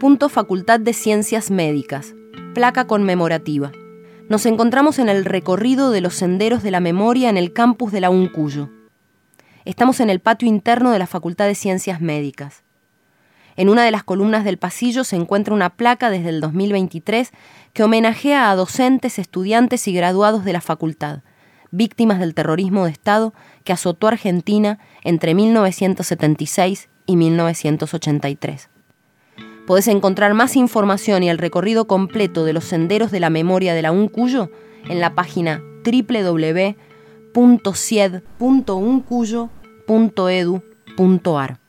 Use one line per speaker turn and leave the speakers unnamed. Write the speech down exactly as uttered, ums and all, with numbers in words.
Punto Facultad de Ciencias Médicas. Placa conmemorativa. Nos encontramos en el recorrido de los senderos de la memoria en el campus de la UNCuyo. Estamos en el patio interno de la Facultad de Ciencias Médicas. En una de las columnas del pasillo se encuentra una placa desde el dos mil veintitrés que homenajea a docentes, estudiantes y graduados de la facultad, víctimas del terrorismo de Estado que azotó a Argentina entre mil novecientos setenta y seis y mil novecientos ochenta y tres. Podés encontrar más información y el recorrido completo de los senderos de la memoria de la UNCuyo en la página doble u doble u doble u punto cied punto uncuyo punto edu punto ar.